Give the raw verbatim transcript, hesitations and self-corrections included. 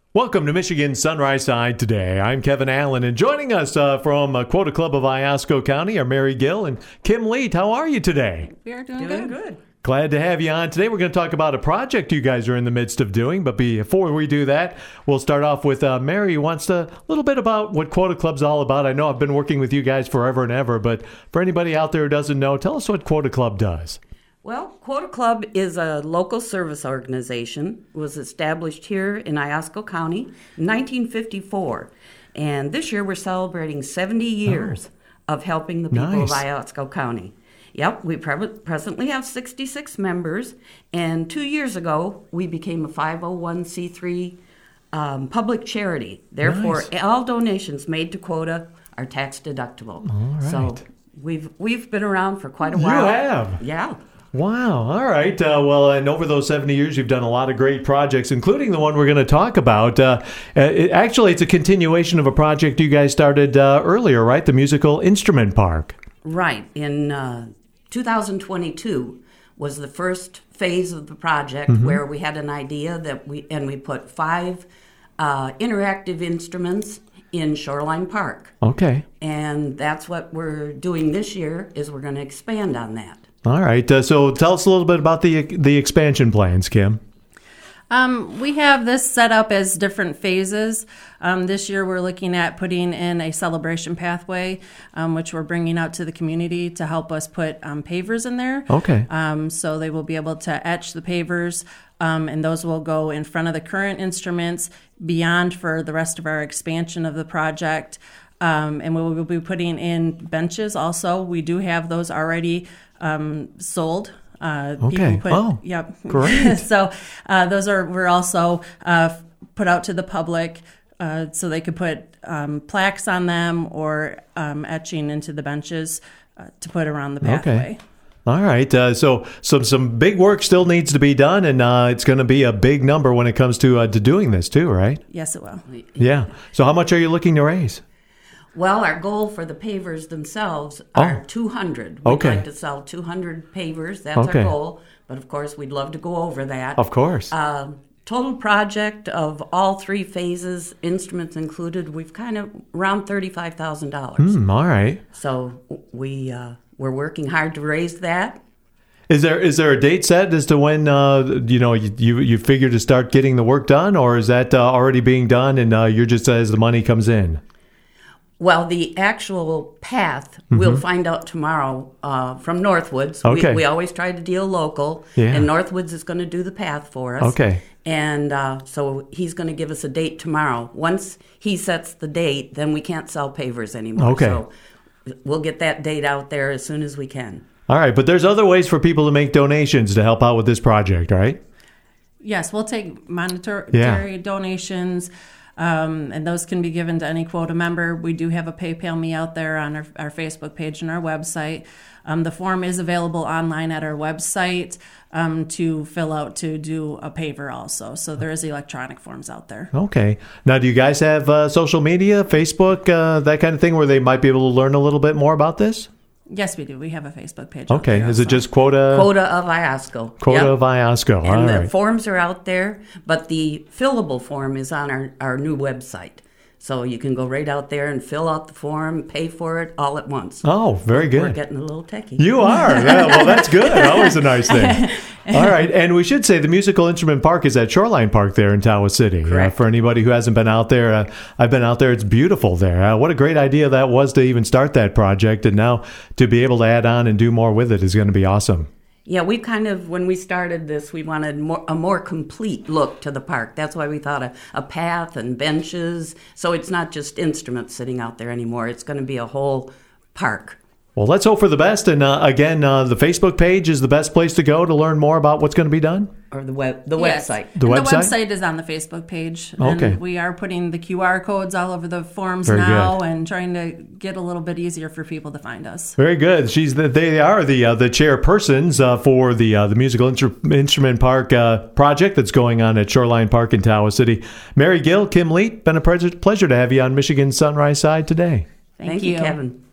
Welcome to Michigan Sunrise Side today. I'm Kevin Allen, and joining us uh, from uh, Quota Club of Iosco County are Mary Gill and Kim Leet. How are you today? We are doing, Doing good. good. Glad to have you on. Today we're going to talk about a project you guys are in the midst of doing, but before we do that, we'll start off with uh, Mary who wants to a little bit about what Quota Club's all about. I know I've been working with you guys forever and ever, but for anybody out there who doesn't know, tell us what Quota Club does. Well, Quota Club is a local service organization. It was established here in Iosco County in nineteen fifty-four. And this year we're celebrating seventy years oh, of helping the people nice. of Iosco County. Yep, we pre- presently have sixty-six members. And two years ago, we became a five oh one c three um, public charity. Therefore, Nice. all donations made to Quota are tax deductible. All right. So we've, we've been around for quite a You while. have? Yeah. Wow. All right. Uh, well, and over those seventy years, you've done a lot of great projects, including the one we're going to talk about. Uh, it, actually, it's a continuation of a project you guys started uh, earlier, right? The Musical Instrument Park. Right. In uh, two thousand twenty-two was the first phase of the project Mm-hmm. where we had an idea that we, and we put five uh, interactive instruments in Shoreline Park. Okay. And that's what we're doing this year is we're going to expand on that. All right. Uh, so tell us a little bit about the the expansion plans, Kim. Um, we have this set up as different phases. Um, this year we're looking at putting in a celebration pathway, um, which we're bringing out to the community to help us put um, pavers in there. Okay. Um, so they will be able to etch the pavers, um, and those will go in front of the current instruments beyond for the rest of our expansion of the project. Um, and we will be putting in benches also. We do have those already um, sold. Uh, Okay. People put, Oh, yep. great. So uh, those are we're also uh, put out to the public uh, so they could put um, plaques on them or um, etching into the benches uh, to put around the pathway. Okay. All right. Uh, so some some big work still needs to be done, and uh, it's going to be a big number when it comes to uh, to doing this too, right? Yes, it will. Yeah. So how much are you looking to raise? Well, our goal for the pavers themselves are Oh. two hundred. We'd Okay. like to sell two hundred pavers. That's Okay. our goal. But of course, we'd love to go over that. Of course. Uh, total project of all three phases, instruments included, we've kind of around thirty-five thousand dollars. Hmm, all right. So we uh, we're working hard to raise that. Is there is there a date set as to when uh, you know you, you you figure to start getting the work done, or is that uh, already being done and uh, you're just as the money comes in? Well, the actual path we'll find out tomorrow uh, from Northwoods. Okay. We, we always try to deal local, Yeah. and Northwoods is going to do the path for us. Okay. And uh, so he's going to give us a date tomorrow. Once he sets the date, then we can't sell pavers anymore. Okay. So we'll get that date out there as soon as we can. All right, but there's other ways for people to make donations to help out with this project, right? Yes, we'll take monetary Yeah. donations, um, and those can be given to any Quota member. We do have a PayPal Me out there on our, our Facebook page and our website. Um, the form is available online at our website um, to fill out to do a paver also. So there is electronic forms out there. Okay. Now, do you guys have uh, social media, Facebook, uh, that kind of thing, where they might be able to learn a little bit more about this? Yes, we do. We have a Facebook page. out Okay. there Is it also. just Quota? Quota of Iosco. Quota Yep. of Iosco. And All the right. forms are out there, but the fillable form is on our, our new website. So you can go right out there and fill out the form, pay for it all at once. Oh, very We're good. getting a little techie. You are. Yeah, well, that's good. Always a nice thing. All right. And we should say the Musical Instrument Park is at Shoreline Park there in Tawas City. Uh, Correct. for anybody who hasn't been out there, uh, I've been out there. It's beautiful there. Uh, what a great idea that was to even start that project. And now to be able to add on and do more with it is going to be awesome. Yeah, we kind of, when we started this, we wanted more, a more complete look to the park. That's why we thought a, a path and benches. So it's not just instruments sitting out there anymore. It's going to be a whole park. Well, let's hope for the best. And uh, again, uh, the Facebook page is the best place to go to learn more about what's going to be done. Or the web, the Yes. website. The And website? The website is on the Facebook page. Okay. And we are putting the Q R codes all over the forms Very now good. and trying to get a little bit easier for people to find us. Very good. She's the, they are the uh, the chairpersons uh, for the uh, the Musical Instru- Instrument Park uh, project that's going on at Shoreline Park in Tawas City. Mary Gill, Kim Leet, been a pleasure, pleasure to have you on Michigan Sunrise Side today. Thank, Thank you, Kevin.